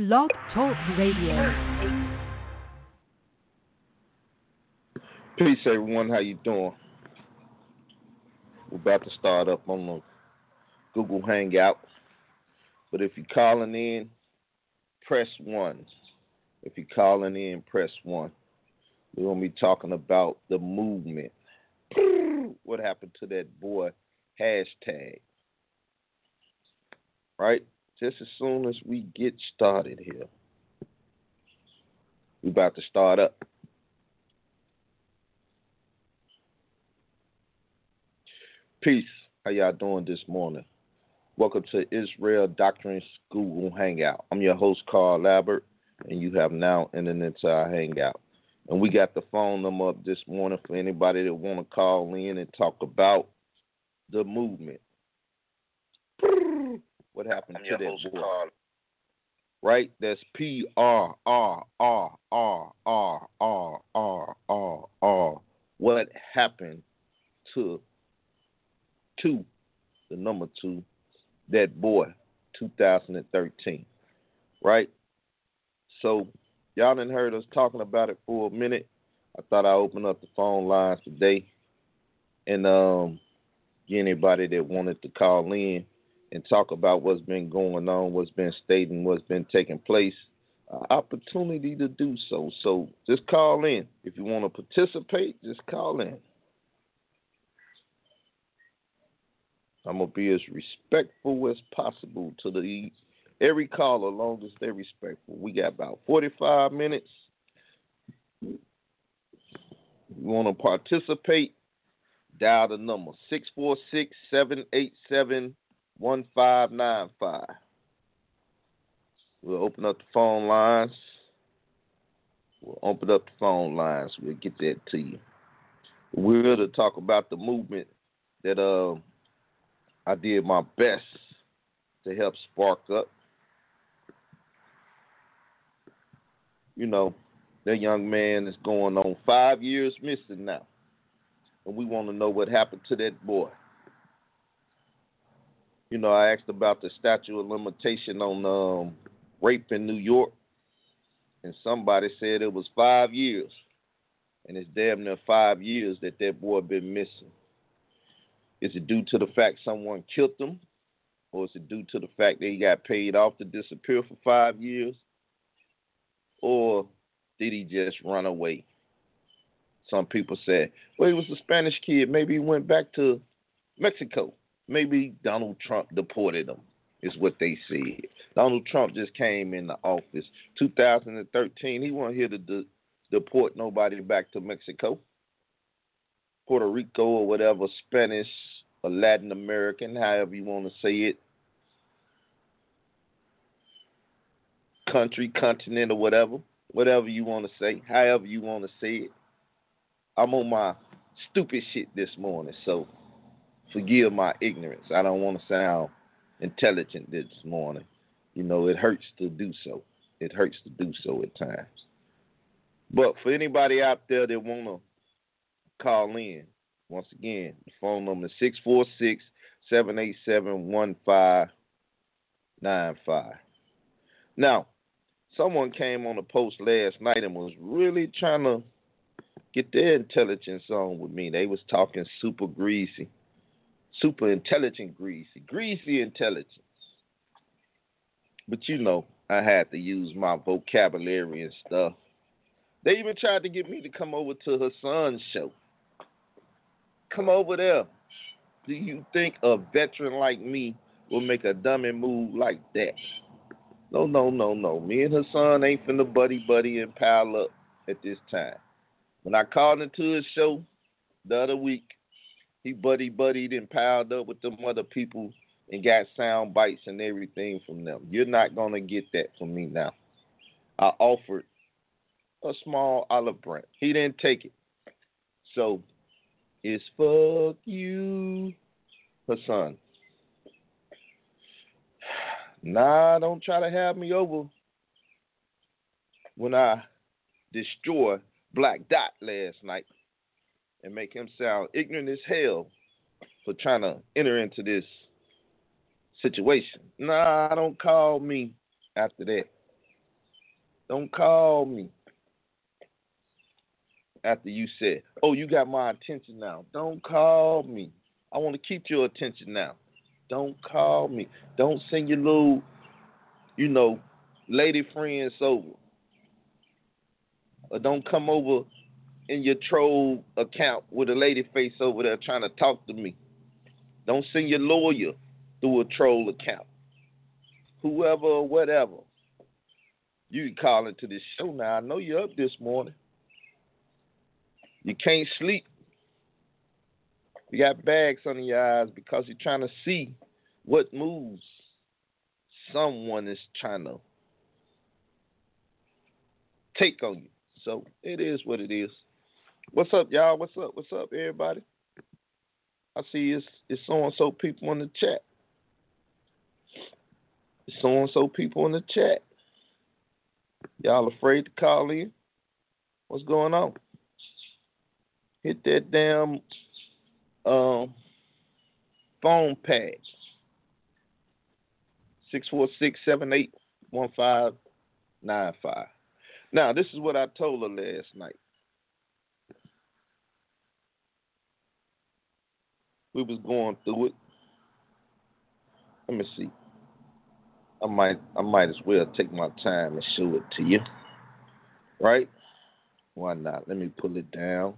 Blog Talk Radio. Peace, everyone. How you doing? We're about to start up on the Google Hangout. But if you're calling in, press 1. If you're calling in, press 1. We're going to be talking about the movement. What happened to that boy? Hashtag. Right? Just as soon as we get started here. We're about to start up. Peace. How y'all doing this morning? Welcome to Israel Doctrine Google Hangout. I'm your host, Carl Labert, and you have now entered into our hangout. And we got the phone number up this morning for anybody that want to call in and talk about the movement. What happened to that boy? Carl. Right? That's PRRRRRRR. What happened to the number 2, that boy, 2013, right? So y'all done heard us talking about it for a minute. I thought I'd open up the phone lines today and get anybody that wanted to call in and talk about what's been going on, what's been stated, what's been taking place, opportunity to do so. So just call in. If you want to participate, just call in. I'm going to be as respectful as possible to every caller, as long as they're respectful. We got about 45 minutes. You want to participate, dial the number 646-787-1595. We'll open up the phone lines. We'll get that to you. We're here to talk about the movement that I did my best to help spark up. You know, that young man is going on 5 years missing now. And we want to know what happened to that boy. You know, I asked about the statute of limitation on rape in New York. And somebody said it was 5 years. And it's damn near 5 years that boy been missing. Is it due to the fact someone killed him? Or is it due to the fact that he got paid off to disappear for 5 years? Or did he just run away? Some people said, well, he was a Spanish kid. Maybe he went back to Mexico. Maybe Donald Trump deported him, is what they said. Donald Trump just came in the office. 2013, he wasn't here to deport nobody back to Mexico, Puerto Rico, or whatever, Spanish or Latin American, however you want to say it. Country, continent, or whatever you want to say, however you want to say it. I'm on my stupid shit this morning, so forgive my ignorance. I don't want to sound intelligent this morning. You know, it hurts to do so. It hurts to do so at times. But for anybody out there that want to call in, once again, the phone number is 646-787-1595. Now, someone came on a post last night and was really trying to get their intelligence on with me. They was talking super intelligent greasy intelligence. But you know, I had to use my vocabulary and stuff. They even tried to get me to come over to her son's show. Come over there. Do you think a veteran like me will make a dummy move like that? No. Me and her son ain't finna buddy and pile up at this time. When I called into his show the other week, he buddied and piled up with them other people and got sound bites and everything from them. You're not gonna get that from me now. I offered a small olive branch. He didn't take it. So it's fuck you, her son. Nah, don't try to have me over when I destroy Black Dot last night and make him sound ignorant as hell for trying to enter into this. situation. Nah, don't call me after that. Don't call me after you said, oh, you got my attention now. Don't call me. I want to keep your attention now. Don't call me. Don't send your little, lady friends over. Or don't come over in your troll account with a lady face over there trying to talk to me. Don't send your lawyer through a troll account. Whoever or whatever. You can call into this show now. I know you're up this morning. You can't sleep. You got bags under your eyes because you're trying to see what moves someone is trying to take on you. So it is what it is. What's up, y'all? What's up? What's up, everybody? I see it's so-and-so people in the chat. It's so-and-so people in the chat. Y'all afraid to call in? What's going on? Hit that damn phone pad. 646-781595. Now, this is what I told her last night. We was going through it. Let me see. I might as well take my time and show it to you. Right? Why not? Let me pull it down.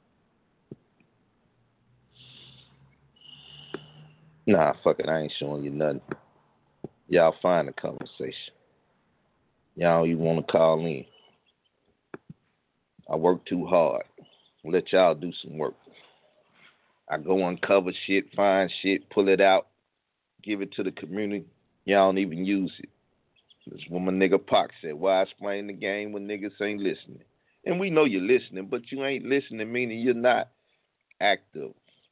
Nah, fuck it. I ain't showing you nothing. Y'all find the conversation. Y'all, you want to call in. I work too hard. Let y'all do some work. I go uncover shit, find shit, pull it out, give it to the community. Y'all don't even use it. That's what my nigga Pac said. Why explain the game when niggas ain't listening? And we know you're listening, but you ain't listening, meaning you're not active.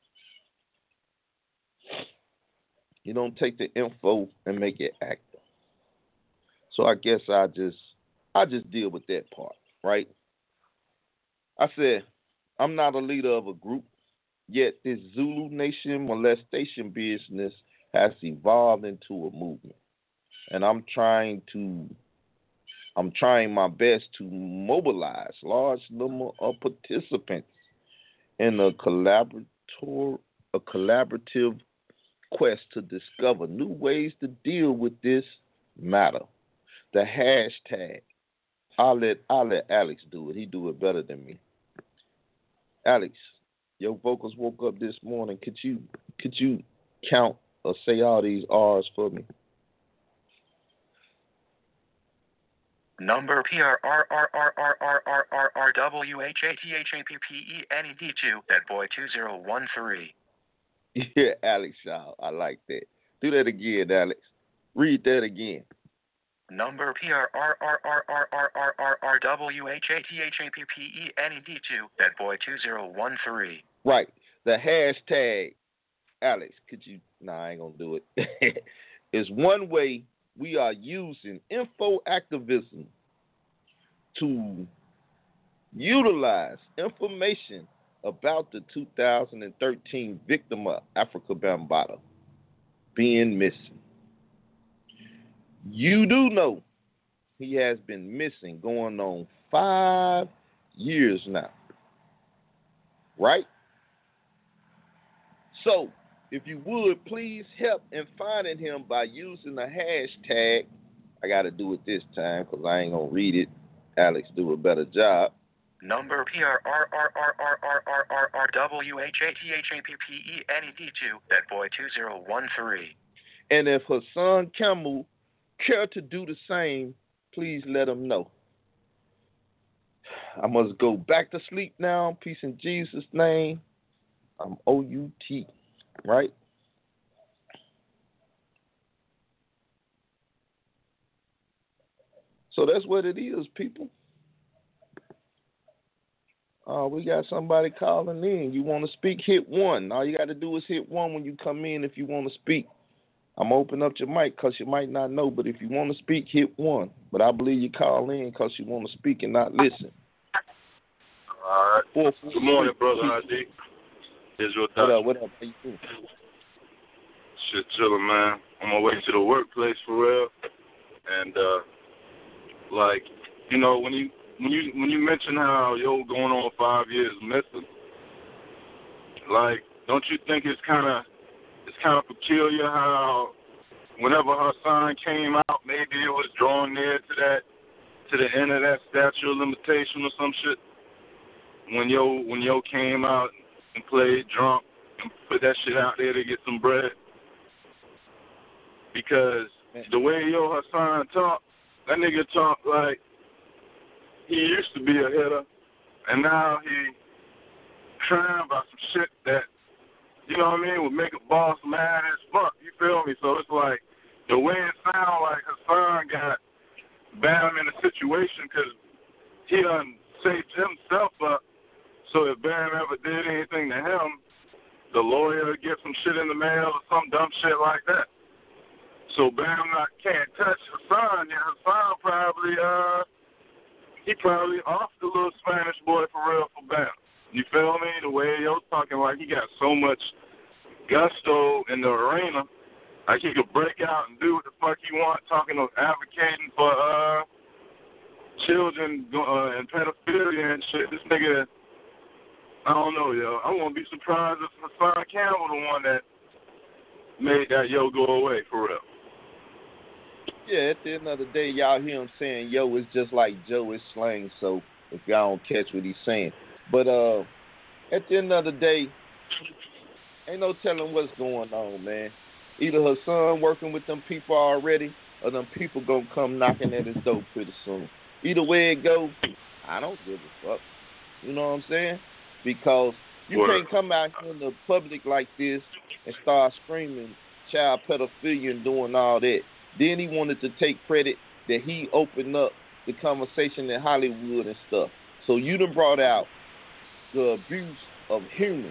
You don't take the info and make it active. So I guess I just deal with that part, right? I said, I'm not a leader of a group, yet this Zulu Nation molestation business has evolved into a movement. And I'm trying my best to mobilize large number of participants in a collaborative quest to discover new ways to deal with this matter. The hashtag. I'll let Alex do it. He do it better than me. Alex, your vocals woke up this morning. Could you count or say all these R's for me? Number PRRRRRRRRWHATHAPPENED2. That boy 2013. Yeah, Alex, y'all. I like that. Do that again, Alex. Read that again. Number PRRRRRRWHATHAPPENED2. That boy 2013. Right. The hashtag, Alex, could you? Nah, I ain't gonna do it. Is one way we are using info activism to utilize information about the 2013 victim of Africa Bambaataa being missing. You do know he has been missing going on 5 years now. Right? So, if you would, please help in finding him by using the hashtag. I got to do it this time because I ain't going to read it. Alex do a better job. Number PRRRRRRWHATHAPPENED2. That boy 2013. And if Hassan Campbell care to do the same, please let him know. I must go back to sleep now. Peace in Jesus' name. I'm OUT, right? So that's what it is, people. We got somebody calling in. You want to speak, hit 1. All you got to do is hit 1 when you come in if you want to speak. I'm going to open up your mic because you might not know, but if you want to speak, hit 1. But I believe you call in because you want to speak and not listen. All right. Good morning, brother ID. Israel. What up? How you doing? Shit, chilling, man. On my way to the workplace for real. And, you know, when you mention how yo going on 5 years missing, like, don't you think it's kind of peculiar how whenever her son came out, maybe it was drawing near to the end of that statute of limitation or some shit. When yo came out and played drunk and put that shit out there to get some bread. Because the way her son talk, that nigga talk like he used to be a hitter, and now he crying about some shit that, you know what I mean, would make a boss mad as fuck. You feel me? So it's like the way it sounds like her son got Bam in a situation because he done saved himself up. So if Bam ever did anything to him, the lawyer would get some shit in the mail or some dumb shit like that. So Bam can't touch Hassan. Yeah, Hassan probably off the little Spanish boy for real for Bam. You feel me? The way yo talking like he got so much gusto in the arena, like he could break out and do what the fuck he want, talking of advocating for children and pedophilia and shit. This nigga, I don't know, yo. I won't be surprised if Hassan Campbell the one that made that yo go away for real. Yeah, at the end of the day, y'all hear him saying, yo, it's just like Joe is slang, so if y'all don't catch what he's saying. But at the end of the day, ain't no telling what's going on, man. Either her son working with them people already, or them people gonna come knocking at his door pretty soon. Either way it goes, I don't give a fuck. You know what I'm saying? Because you can't come out here in the public like this and start screaming child pedophilia and doing all that. Then he wanted to take credit that he opened up the conversation in Hollywood and stuff. So you done brought out the abuse of humans.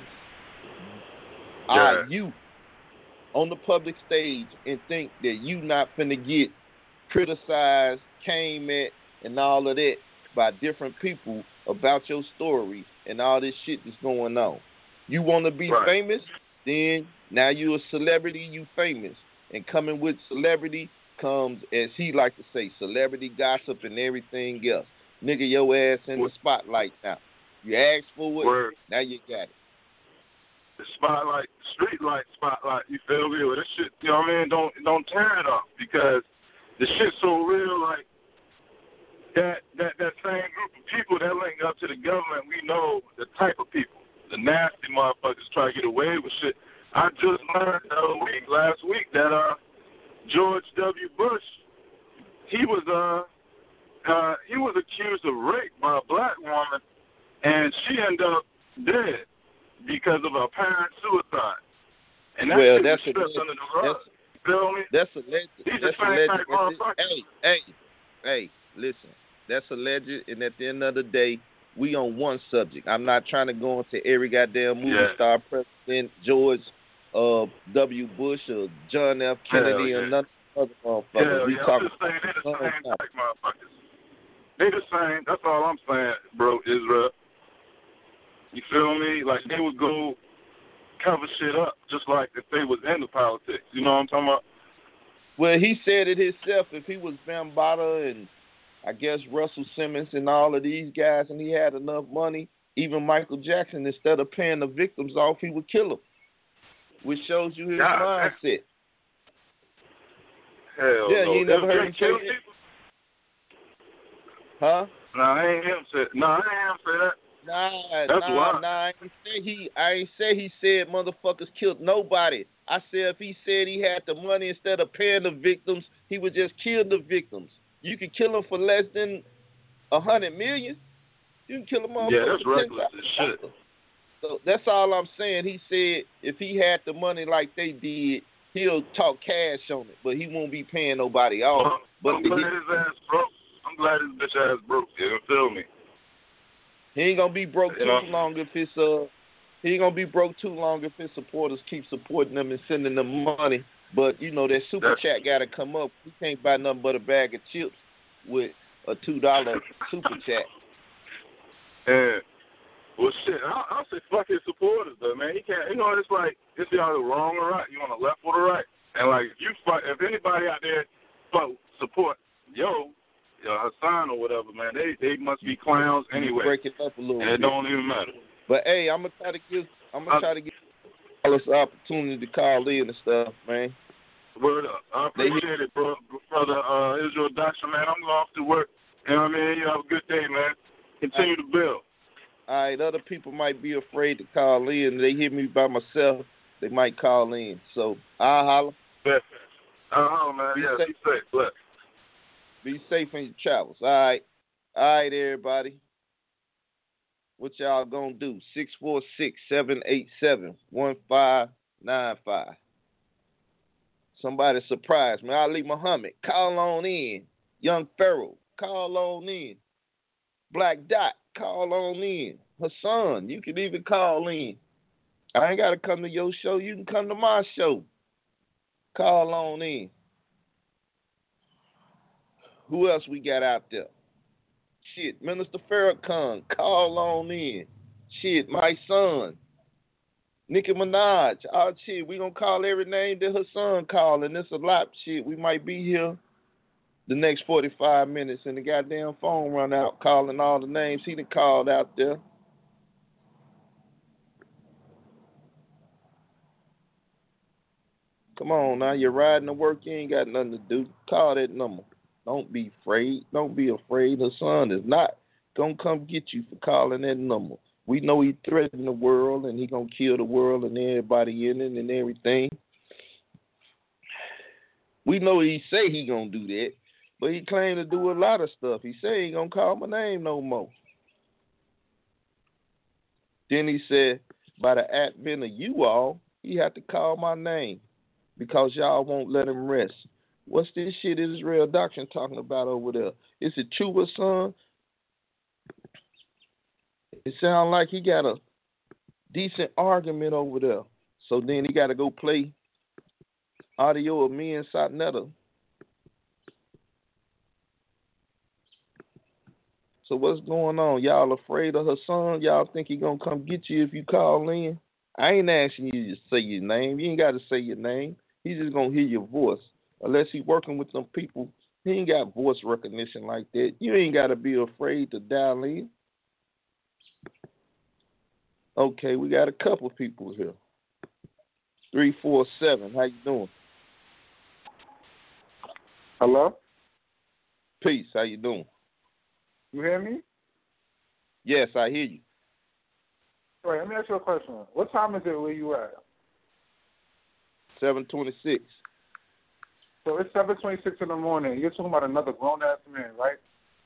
Are you on the public stage and think that you not finna get criticized, came at, and all of that by different people about your story and all this shit that's going on? You want to be famous? Then now you a celebrity, you famous. And coming with celebrity comes, as he like to say, celebrity gossip and everything else. Nigga, your ass in the spotlight now. You asked for it, now you got it. The spotlight, street light spotlight, you feel me? Well, this shit, you know what I mean? Don't turn it off because the shit's so real, like that same group of people that link up to the government, we know the type of people. The nasty motherfuckers try to get away with shit. I just learned last week that George W. Bush, he was accused of rape by a black woman, and she ended up dead because of her parents' suicide. And that's stripped under the rug. You feel me? That's alleged. These are same type motherfuckers. Hey, listen. That's alleged, and at the end of the day, we on one subject. I'm not trying to go into every goddamn movie star, President George W. Bush or John F. Kennedy or none of the other motherfuckers. I'm just saying they're the same type motherfuckers. They the same. That's all I'm saying, bro, Israel. You feel me? Like, they would go cover shit up just like if they was into politics. You know what I'm talking about? Well, he said it himself. If he was Bambaataa and I guess Russell Simmons and all of these guys and he had enough money, even Michael Jackson, instead of paying the victims off, he would kill them. Which shows you his mindset. Hell yeah, no. you never heard him say that? Huh? I ain't him say that. I ain't say he said motherfuckers killed nobody. I said if he said he had the money instead of paying the victims, he would just kill the victims. You can kill them for less than $100 million. You can kill them all. Yeah, that's reckless as shit. So that's all I'm saying. He said if he had the money like they did, he'll talk cash on it, but he won't be paying nobody off. I'm glad his ass broke. I'm glad his bitch ass broke. You feel me? He ain't gonna be broke too long if his he ain't gonna be broke too long if his supporters keep supporting them and sending them money. But you know that super chat gotta come up. We can't buy nothing but a bag of chips with a $2 super chat. Yeah. Well, shit, I'll say fuck his supporters, though, man. He can't, you know, it's like, it's either wrong or right. You on the left or the right. And, like, if anybody out there support, yo, Hassan or whatever, man. They must be clowns anyway. Break it up a little and bit. It don't even matter. But hey, I'm gonna try to give us an opportunity to call in and stuff, man. Word up. I appreciate it, bro. Brother Israel Doctor, man. I'm off to work. You know what I mean? You have a good day, man. Continue to build. All right, other people might be afraid to call in. They hear me by myself, they might call in. So I'll holler. Man. Man. Be safe. Bless. Be safe in your travels. All right, everybody. What y'all gonna do? 646-787-1595. Somebody surprised me. Ali Muhammad, call on in. Young Pharaoh, call on in. Black Dot, call on in. Hassan, you can even call in. I ain't got to come to your show. You can come to my show. Call on in. Who else we got out there? Shit, Minister Farrakhan, call on in. Shit, my son. Nicki Minaj. Oh, shit, we gonna call every name that her son calling. It's a lot. Shit, we might be here the next 45 minutes and the goddamn phone run out calling all the names he done called out there. Come on now, you're riding to work, you ain't got nothing to do. Call that number. Don't be afraid. Don't be afraid. Her son is not gonna come get you for calling that number. We know he threatened the world and he gonna kill the world and everybody in it and everything. We know he say he gonna do that, but he claimed to do a lot of stuff. He say he ain't gonna call my name no more. Then he said, by the advent of you all, he had to call my name because y'all won't let him rest. What's this shit Israel Doctrine talking about over there? Is it true, son? It sounds like he got a decent argument over there. So then he got to go play audio of me and Satnetta. So what's going on? Y'all afraid of her son? Y'all think he going to come get you if you call in? I ain't asking you to say your name. You ain't got to say your name. He's just going to hear your voice. Unless he's working with them people, he ain't got voice recognition like that. You ain't got to be afraid to dial in. Okay, we got a couple people here. 347, how you doing? Hello? Peace, how you doing? You hear me? Yes, I hear you. Wait, let me ask you a question. What time is it where you at? 7:26. So it's 7:26 in the morning. You're talking about another grown-ass man, right?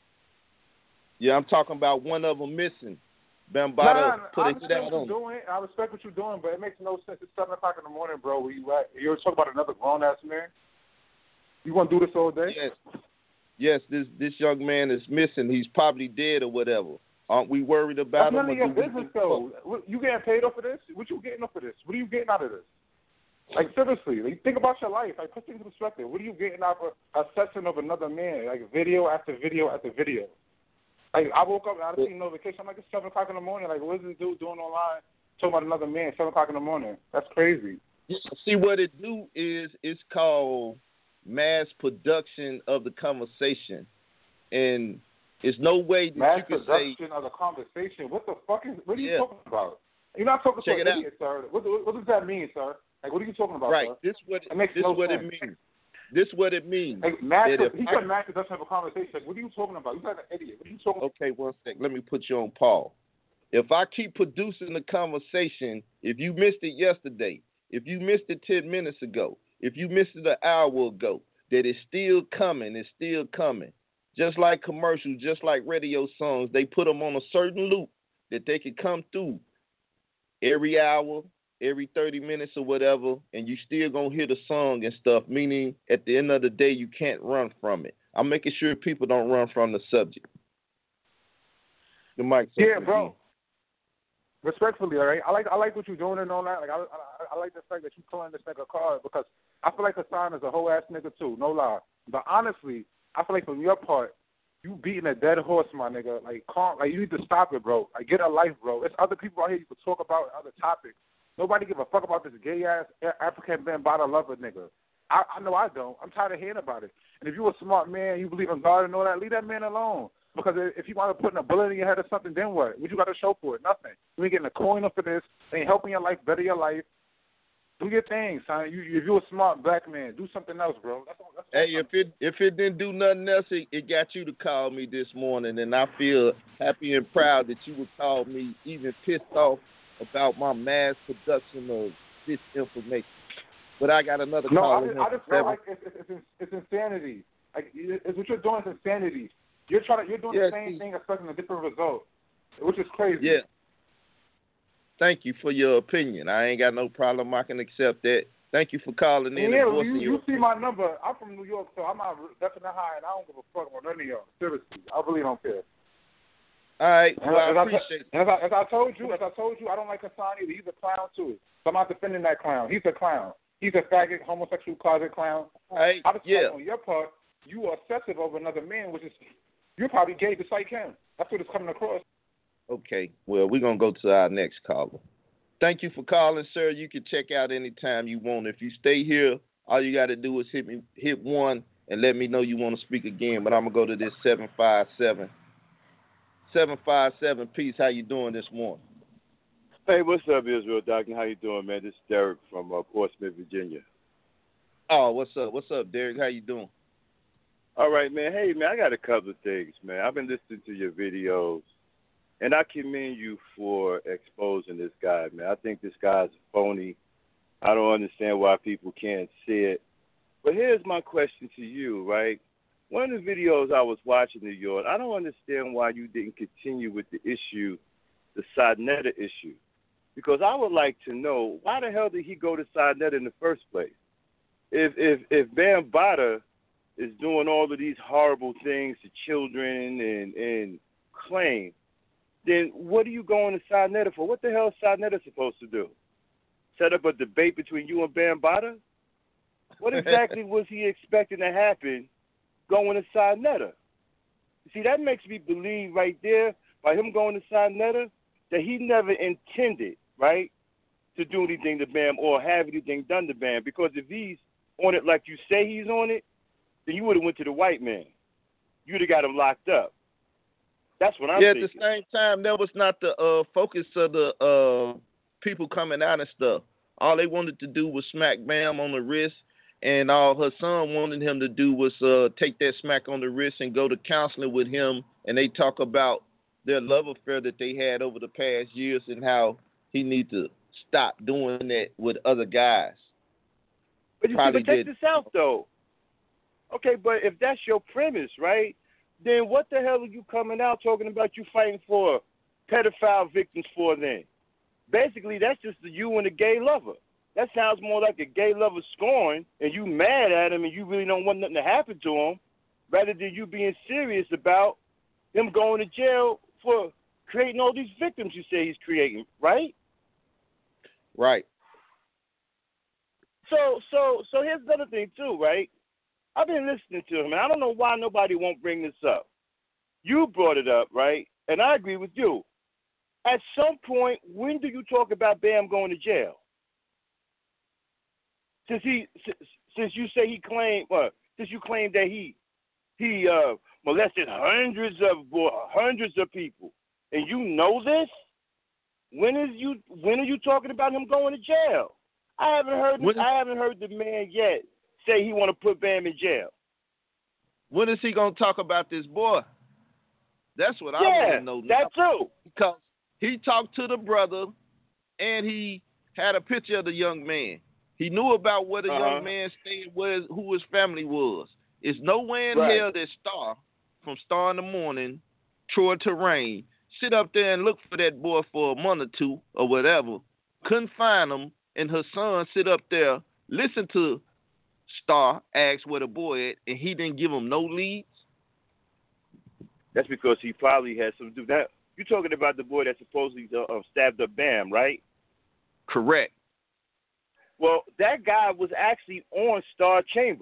Yeah, I'm talking about one of them missing. Bambaataa put a hit out on him. I respect what you're doing, but it makes no sense. It's 7 o'clock in the morning, bro. Where you at? You're talking about another grown-ass man? You want to do this all day? Yes, this young man is missing. He's probably dead or whatever. Aren't we worried about him? That's none of your business, though. You getting paid off of this? What you getting off of this? What are you getting out of this? Like, seriously, like, think about your life. Like, put things in perspective. What are you getting out of a session of another man? Like, video after video after video. Like, I woke up and I seen notification. I'm like, it's 7 o'clock in the morning. Like, what is this dude doing online talking about another man 7 o'clock in the morning? That's crazy. See, what it do is it's called mass production of the conversation. And there's no way that mass you can production of the conversation. What the fuck is, what are you talking about? You're not talking to an idiot, sir. What does that mean, sir? Like, what are you talking about, right. Sir? This what it makes this no what sense. it means. This what it means. Like, he said mass production of a conversation. What are you talking about? You're like an idiot. What are you talking about? Okay, one sec. Let me put you on pause. If I keep producing the conversation, if you missed it yesterday, if you missed it 10 minutes ago, if you missed it an hour ago, that it's still coming, it's still coming. Just like commercials, just like radio songs, they put them on a certain loop that they can come through every hour, every 30 minutes or whatever, and you still going to hear the song and stuff, meaning at the end of the day, you can't run from it. I'm making sure people don't run from the subject. The mic. Yeah, bro. Respectfully, all right? I like what you're doing and all that. Like, I like the fact that you're pulling this nigga card because I feel like Hassan is a whole ass nigga too, no lie. But honestly, I feel like from your part, you beating a dead horse, my nigga. Like, you need to stop it, bro. Like, get a life, bro. There's other people out here you can talk about other topics. Nobody give a fuck about this gay ass African Bambaataa lover nigga. I know I don't. I'm tired of hearing about it. And if you're a smart man, you believe in God and all that, leave that man alone. Because if you want to put a bullet in your head or something, then what? What you got to show for it? Nothing. You ain't getting a coin up for this. They ain't helping your life, better your life. Do your thing, son. If you're a smart black man, do something else, bro. That's all Hey, if it didn't do nothing else, it got you to call me this morning, and I feel happy and proud that you would call me, even pissed off about my mass production of this information. But I got another call. No, I just feel like it's insanity. Like, it's what you're doing is insanity. You're doing the same thing, expecting a different result, which is crazy. Yeah. Thank you for your opinion. I ain't got no problem. I can accept that. Thank you for calling in. Yeah, you see my number. I'm from New York, so I'm out definitely high, and I don't give a fuck about none of y'all. Seriously, I really don't care. All right, well, I appreciate it. As I told you, I don't like Hassan either. He's a clown too. So I'm not defending that clown. He's a clown. He's a faggot, homosexual closet clown. All right, I just feel on your part, you are obsessive over another man, which is you're probably gay just like him. That's what it's coming across. Okay, well, we're going to go to our next caller. Thank you for calling, sir. You can check out anytime you want. If you stay here, all you got to do is hit 1 and let me know you want to speak again. But I'm going to go to this 757. 757, peace. How you doing this morning? Hey, what's up, Israel Doctor? How you doing, man? This is Derek from Portsmouth, Virginia. Oh, what's up? What's up, Derek? How you doing? All right, man. Hey, man, I got a couple of things, man. I've been listening to your videos, and I commend you for exposing this guy, man. I think this guy's a phony. I don't understand why people can't see it. But here's my question to you, right? One of the videos I was watching, New York, I don't understand why you didn't continue with the issue, the Sarnetta issue. Because I would like to know, why the hell did he go to Sarnetta in the first place? If Bambaataa is doing all of these horrible things to children and claim, then what are you going to Sarnetta for? What the hell is Sarnetta supposed to do? Set up a debate between you and Bambaataa? What exactly was he expecting to happen going to Sarnetta? See, that makes me believe right there, by him going to Sarnetta, that he never intended, right, to do anything to Bam or have anything done to Bam. Because if he's on it like you say he's on it, then you would have went to the white man. You would have got him locked up. That's what I'm thinking. At the same time, that was not the focus of the people coming out and stuff. All they wanted to do was smack Bam on the wrist, and all her son wanted him to do was take that smack on the wrist and go to counseling with him, and they talk about their love affair that they had over the past years and how he need to stop doing that with other guys. But you see, but take this out, though. Okay, but if that's your premise, right, then what the hell are you coming out talking about you fighting for pedophile victims for then? Basically, that's just you and a gay lover. That sounds more like a gay lover scorn, and you mad at him and you really don't want nothing to happen to him, rather than you being serious about him going to jail for creating all these victims you say he's creating, right? Right. So here's another thing, too, right? I've been listening to him, and I don't know why nobody won't bring this up. You brought it up, right? And I agree with you. At some point, when do you talk about Bam going to jail? Since you say he claimed, since you claim that he molested hundreds of people, and you know this, when are you talking about him going to jail? I haven't heard the man yet say he want to put Bam in jail. When is he gonna talk about this boy? That's what I want to know. That too. Because he talked to the brother, and he had a picture of the young man. He knew about where the young man stayed, who his family was. It's nowhere in hell that Star, from Star in the Morning, Troy Terrain, sit up there and look for that boy for a month or two or whatever. Couldn't find him, and her son sit up there, listen to Star ask where the boy at, and he didn't give him no leads. That's because he probably had some do that. You're talking about the boy that supposedly stabbed up Bam, right? Correct. Well, that guy was actually on Star Chamber.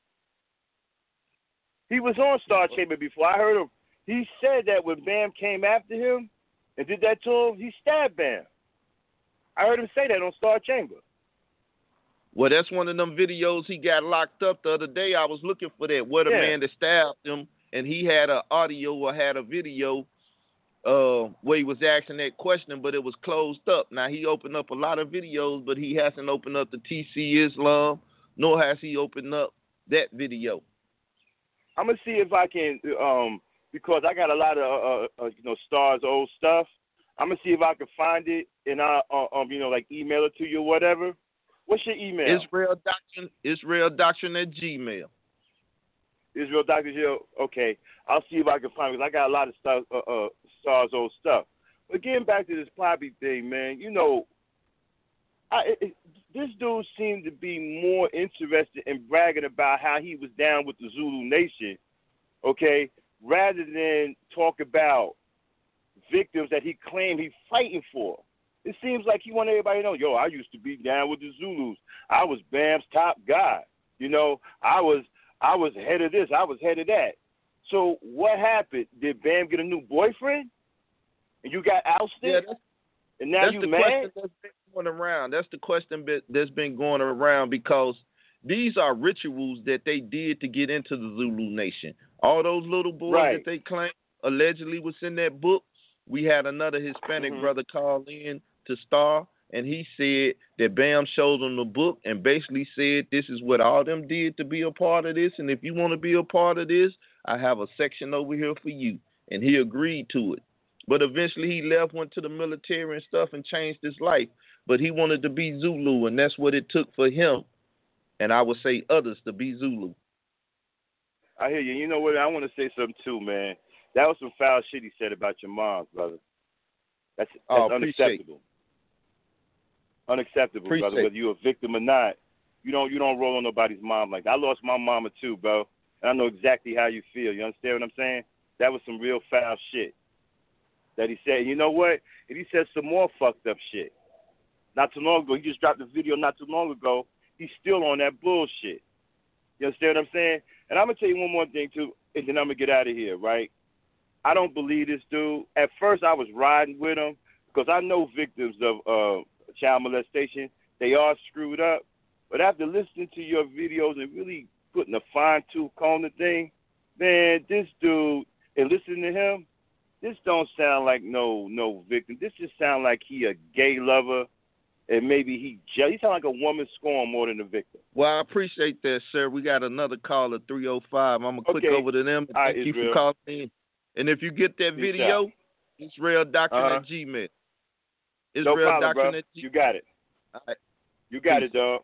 He was on Star Chamber before. I heard him. He said that when Bam came after him and did that to him, he stabbed Bam. I heard him say that on Star Chamber. Well, that's one of them videos he got locked up the other day. I was looking for that, where the man that stabbed him, and he had an audio or had a video where he was asking that question, but it was closed up. Now, he opened up a lot of videos, but he hasn't opened up the TC Islam, nor has he opened up that video. I'm going to see if I can, because I got a lot of, Star's old stuff. I'm going to see if I can find it, and I'll, like email it to you or whatever. What's your email? Israel Doctrine at Gmail. Israel Doctrine, okay. I'll see if I can find it. I got a lot of stuff, Star's old stuff. But getting back to this Poppy thing, man, this dude seemed to be more interested in bragging about how he was down with the Zulu Nation, okay, rather than talk about victims that he claimed he's fighting for. It seems like he wanted everybody to know, I used to be down with the Zulus. I was Bam's top guy. I was head of this. I was head of that. So what happened? Did Bam get a new boyfriend? And you got ousted? Yeah, and now you mad? That's been going around. That's the question that's been going around, because these are rituals that they did to get into the Zulu Nation. All those little boys that they claim allegedly was in that book. We had another Hispanic brother call in to Star, and he said that Bam showed him the book and basically said this is what all them did to be a part of this, and if you want to be a part of this, I have a section over here for you. And he agreed to it. But eventually he left, went to the military and stuff, and changed his life. But he wanted to be Zulu, and that's what it took for him, and I would say others, to be Zulu. I hear you. You know what? I want to say something too, man. That was some foul shit he said about your mom, brother. That's unacceptable. Unacceptable, brother. Whether you're a victim or not, you don't roll on nobody's mom like that. I lost my mama too, bro, and I know exactly how you feel. You understand what I'm saying? That was some real foul shit that he said. You know what? And he said some more fucked up shit. Not too long ago, he just dropped a video not too long ago. He's still on that bullshit. You understand what I'm saying? And I'm going to tell you one more thing, too, and then I'm going to get out of here, right? I don't believe this dude. At first, I was riding with him because I know victims of child molestation. They are screwed up. But after listening to your videos and really putting a fine-tooth comb to thing, man, this dude, and listening to him, this don't sound like no victim. This just sound like he a gay lover, and maybe he sound like a woman scorn more than a victim. Well, I appreciate that, sir. We got another caller, 305. I'm going to click over to them. Thank you for calling in. And if you get that video, Israel Doctrine at Gmail. Israel Doctrine at Gmail. You got it. All right. You got it, dog.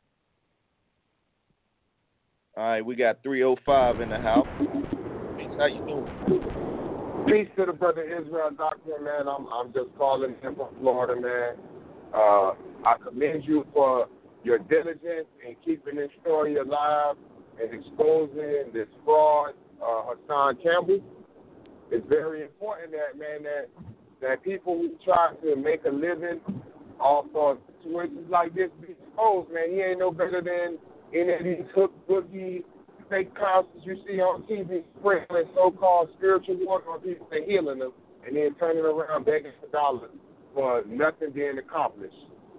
All right, we got 305 in the house. How you doing? Peace to the brother Israel Doctrine, man. I'm just calling him from Florida, man. I commend you for your diligence in keeping this story alive and exposing this fraud, Hassan Campbell. It's very important that people who try to make a living off of situations like this be exposed, man. He ain't no better than any of these hook boogie fake concerts you see on TV sprinkling so-called spiritual water on people and healing them, and then turning around begging for dollars for nothing being accomplished.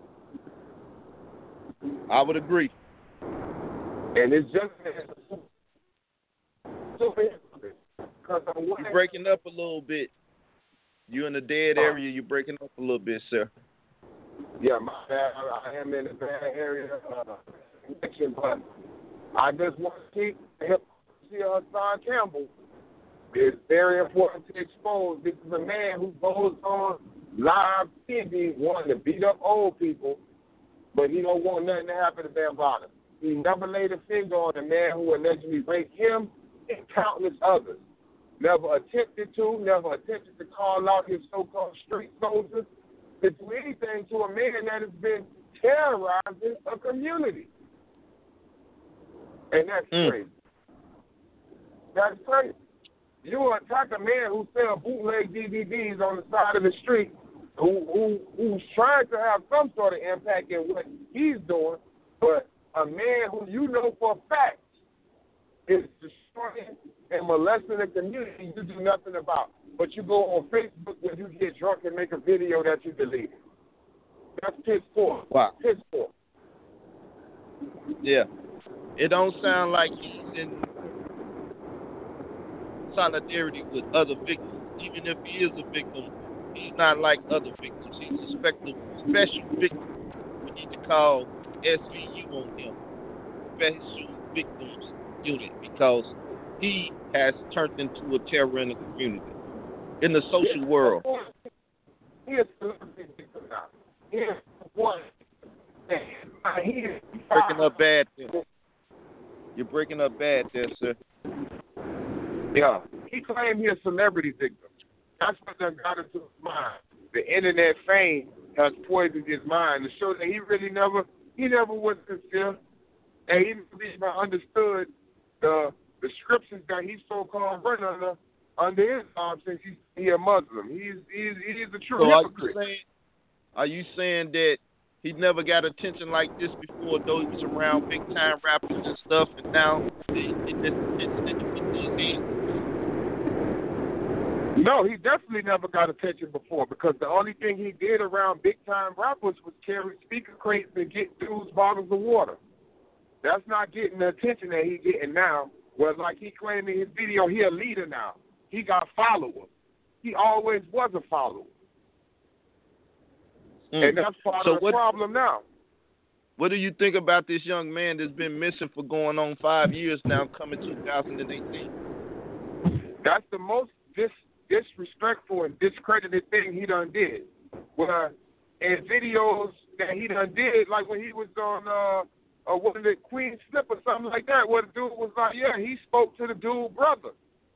I would agree. And it's just you're breaking up a little bit. You're in the dead area. You're breaking up a little bit, sir. Yeah, my bad. I am in a bad area connection, but I just want to keep Hassan Campbell. It's very important to expose. This is a man who goes on live TV wanting to beat up old people, but he don't want nothing to happen to Bam Bada. He never laid a finger on the man who allegedly raped him and countless others. Never attempted to call out his so-called street soldiers to do anything to a man that has been terrorizing a community. And that's crazy. That's crazy. You attack a man who sells bootleg DVDs on the side of the street, who's trying to have some sort of impact in what he's doing, but a man who you know for a fact is destroying and molesting the community you do nothing about. But you go on Facebook when you get drunk and make a video that you delete. That's piss poor. Wow. Piss poor. Yeah. It don't sound like he's in solidarity with other victims. Even if he is a victim, he's not like other victims. He's a special victim. We need to call SVU on him, Special Victims Unit, because he has turned into a terror in the community, in the social world. He is a victim now. He is one. Breaking up bad there. You're breaking up bad there, sir. Yeah. He claimed he's a celebrity victim. That's what done got into his mind. The internet fame has poisoned his mind to show that he never was sincere, and he never even understood the scriptures that he so-called run under his arm since he's a Muslim. He's a true hypocrite. Are you saying that he never got attention like this before, though he was around big-time rappers and stuff, and now it's in his head? No, he definitely never got attention before, because the only thing he did around big-time rappers was carry speaker crates and get dudes bottles of water. That's not getting the attention that he's getting now. Well, like he claimed in his video, he a leader now. He got followers. He always was a follower. And that's part of the problem now. What do you think about this young man that's been missing for going on 5 years now, coming 2018? That's the most disrespectful and discredited thing he done did. Well, in videos that he done did, like when he was on what is it, Queen Slip or something like that, where the dude was like, yeah, he spoke to the dude brother.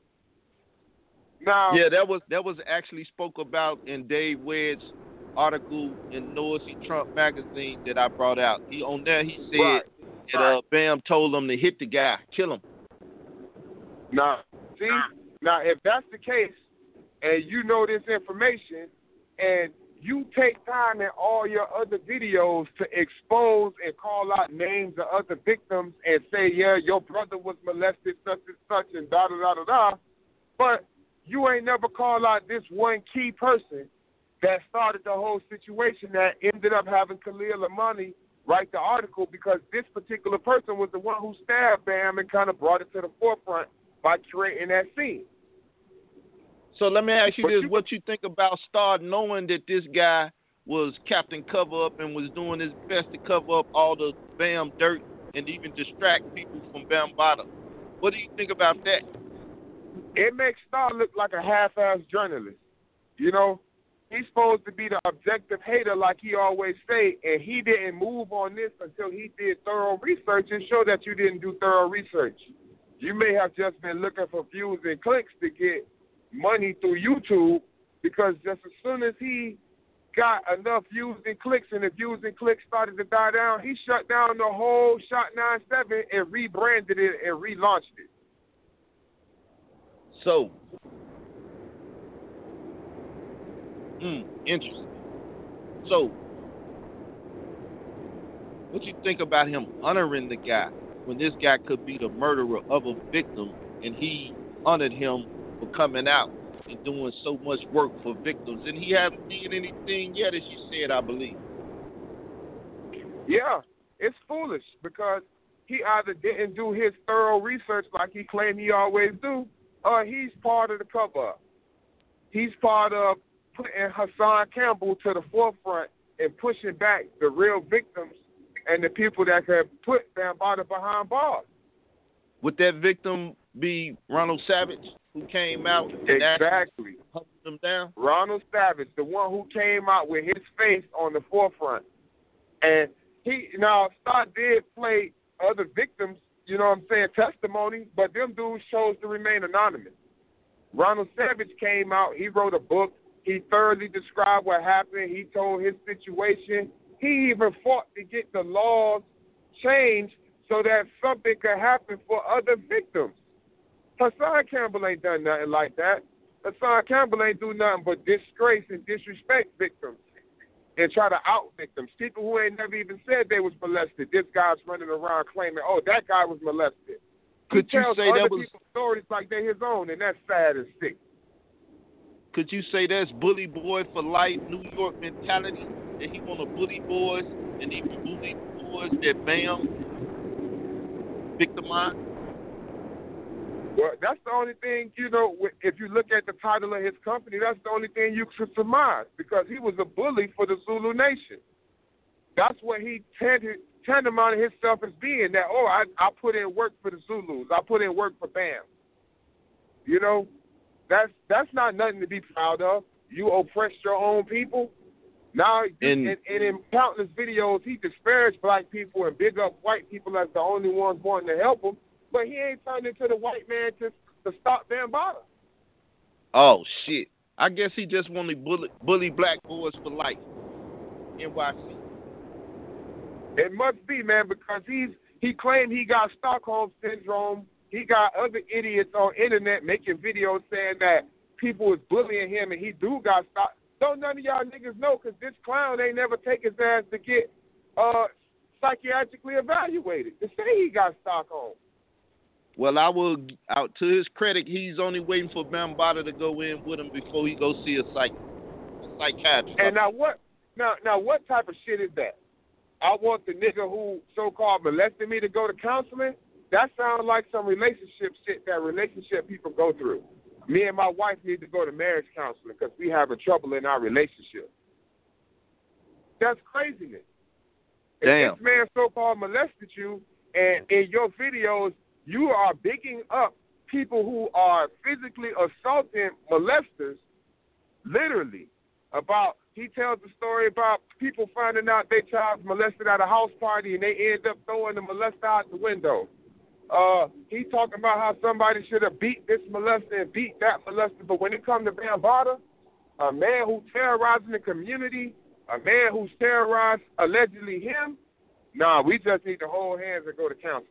Now, yeah, that was actually spoke about in Dave Wedd's article in Noisy Trump magazine that I brought out. He said that Bam told him to hit the guy, kill him. Now, if that's the case, and you know this information, and you take time in all your other videos to expose and call out names of other victims and say, yeah, your brother was molested, such and such, and da-da-da-da-da, but you ain't never called out this one key person that started the whole situation that ended up having Khalil Amani write the article, because this particular person was the one who stabbed Bam and kind of brought it to the forefront by creating that scene. So let me ask you this. What you think about Star knowing that this guy was Captain Cover-Up and was doing his best to cover up all the Bam dirt and even distract people from Bambaataa? What do you think about that? It makes Star look like a half-assed journalist. You know, he's supposed to be the objective hater like he always say, and he didn't move on this until he did thorough research and show that you didn't do thorough research. You may have just been looking for views and clicks to get money through YouTube, because just as soon as he got enough views and clicks, and the views and clicks started to die down, he shut down the whole Shot 97 and rebranded it and relaunched it. So, interesting. So, what you think about him honoring the guy when this guy could be the murderer of a victim, and he honored him for coming out and doing so much work for victims, and he hasn't did anything yet, as you said, I believe. Yeah, it's foolish, because he either didn't do his thorough research like he claimed he always do, or he's part of the cover-up. He's part of putting Hassan Campbell to the forefront and pushing back the real victims and the people that have put Bambaataa behind bars. Would that victim be Ronald Savage, who came out and exactly hunted them down? Ronald Savage, the one who came out with his face on the forefront. And Star did play other victims, you know what I'm saying, testimony, but them dudes chose to remain anonymous. Ronald Savage came out, he wrote a book, he thoroughly described what happened, he told his situation. He even fought to get the laws changed so that something could happen for other victims. Hassan Campbell ain't done nothing like that. Hassan Campbell ain't do nothing but disgrace and disrespect victims and try to out victims. People who ain't never even said they was molested. This guy's running around claiming, oh, that guy was molested. Could he you tells say other that was people's stories like they're his own, and that's sad and sick. Could you say that's bully boy for life, New York mentality, that he want to bully boys and even bully boys that Bam victimized? Well, that's the only thing, you know, if you look at the title of his company, that's the only thing you could surmise, because he was a bully for the Zulu Nation. That's what he tantamount himself as being, that, I put in work for the Zulus. I put in work for BAM. You know, that's not nothing to be proud of. You oppressed your own people. Now, and in countless videos, he disparaged black people and big up white people as the only ones wanting to help him. But he ain't turned into the white man to stop Bambaataa. Oh, shit. I guess he just wanted to bully black boys for life. NYC. It must be, man, because he claimed he got Stockholm Syndrome. He got other idiots on internet making videos saying that people was bullying him and he do got Stockholm. Don't none of y'all niggas know, because this clown ain't never take his ass to get psychiatrically evaluated to say he got Stockholm. Well, I will, to his credit, he's only waiting for Bambaataa to go in with him before he go see a psychiatrist. And now what type of shit is that? I want the nigga who so-called molested me to go to counseling? That sounds like some relationship shit that relationship people go through. Me and my wife need to go to marriage counseling because we having trouble in our relationship. That's craziness. Damn. If this man so-called molested you, and in your videos, you are bigging up people who are physically assaulting molesters, literally. He tells the story about people finding out their child's molested at a house party and they end up throwing the molester out the window. He talking about how somebody should have beat this molester and beat that molester. But when it comes to Bambaataa, a man who's terrorizing the community, a man who's terrorized allegedly him, we just need to hold hands and go to counseling.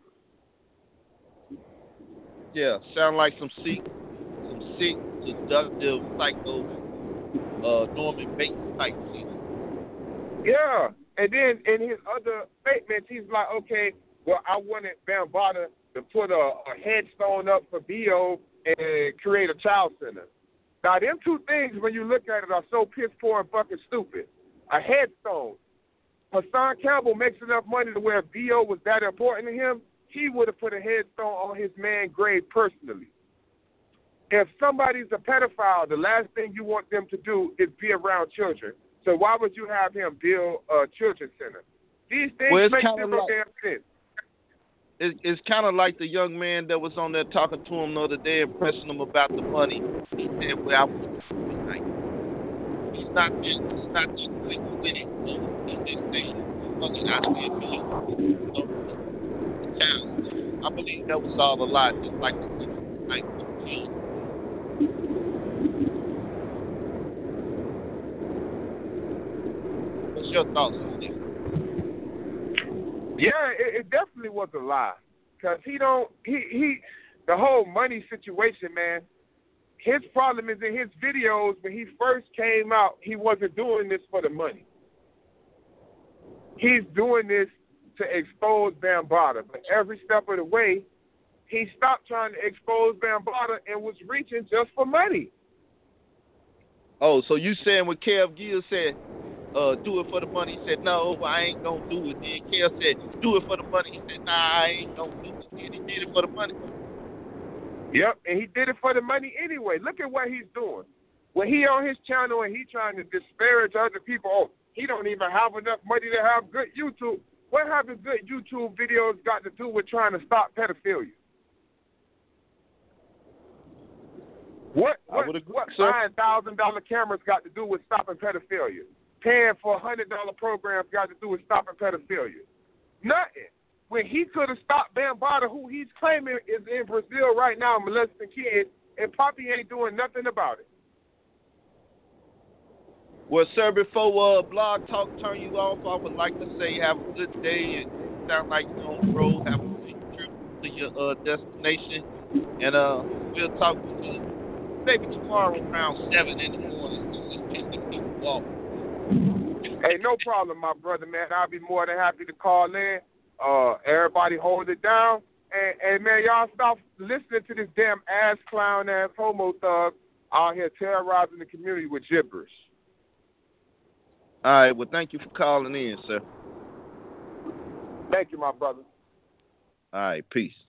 Yeah, sound like some sick, seductive, psycho, Norman Bates type shit. Yeah, and then in his other statements, he's like, okay, well, I wanted Bambaataa to put a headstone up for B.O. and create a child center. Now, them two things, when you look at it, are so piss poor and fucking stupid. A headstone. Hassan Campbell makes enough money to where B.O. was that important to him, he would have put a headstone on his man's grave personally. If somebody's a pedophile, the last thing you want them to do is be around children. So why would you have him build a children's center? These things make zero damn sense. It's kind of like the young man that was on there talking to him the other day and pressing him about the money. He said, well, he's not just with it. He's just saying, fucking out of it. I believe that was all a lie, just like what's your thoughts on this? Yeah, it definitely was a lie. Because the whole money situation, man, his problem is in his videos, when he first came out, he wasn't doing this for the money. He's doing this to expose Bambaataa. But every step of the way, he stopped trying to expose Bambaataa and was reaching just for money. Oh, so you saying when Kev Gill said, do it for the money, he said, no, I ain't going to do it. Then Kev said, do it for the money. He said, nah, I ain't going to do it. And he did it for the money. Yep, and he did it for the money anyway. Look at what he's doing. When he on his channel and he trying to disparage other people, he don't even have enough money to have good YouTube. What have his good YouTube videos got to do with trying to stop pedophilia? What $9,000 cameras got to do with stopping pedophilia? Paying for $100 programs got to do with stopping pedophilia? Nothing. When he could have stopped Bambaataa, who he's claiming is in Brazil right now molesting kids, and Poppy ain't doing nothing about it. Well, sir, before Blog Talk turn you off, I would like to say have a good day and sound like you're on the road. Have a safe trip to your destination. And we'll talk with you maybe tomorrow around 7 in the morning. Hey, no problem, my brother, man. I'll be more than happy to call in. Everybody hold it down. And man, y'all stop listening to this damn ass clown ass homo thug out here terrorizing the community with gibberish. All right, well, thank you for calling in, sir. Thank you, my brother. All right, peace.